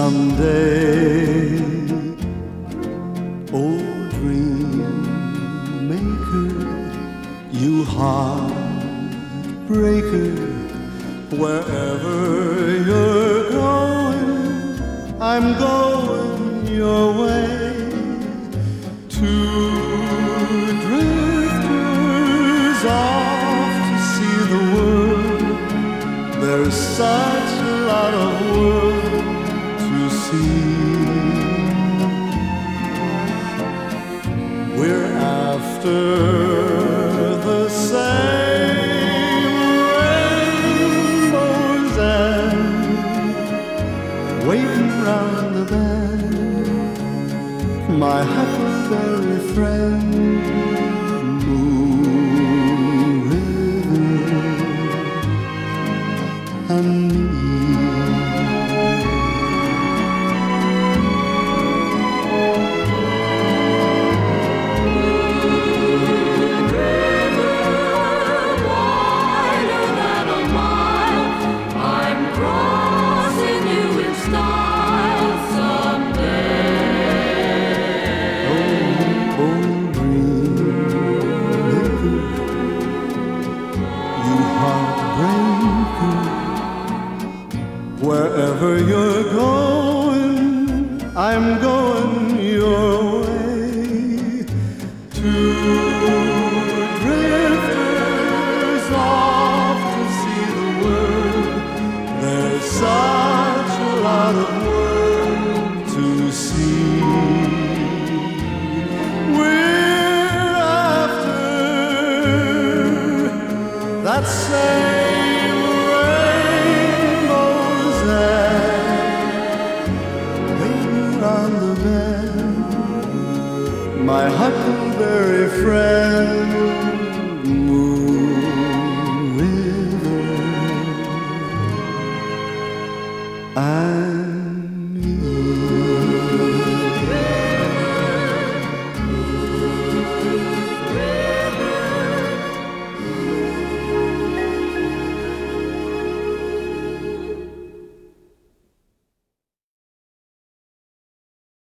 someday. Oh, dream maker, you heartbreaker, wherever you're going, I'm going your way. Two drifters off to see the world. There's such a lot of world to see. We're after the same rainbows and waiting round the bend, my huckleberry friend, Moon River and me. Wherever you're going, I'm going your way. Two drifters off to see the world. There's such a lot of world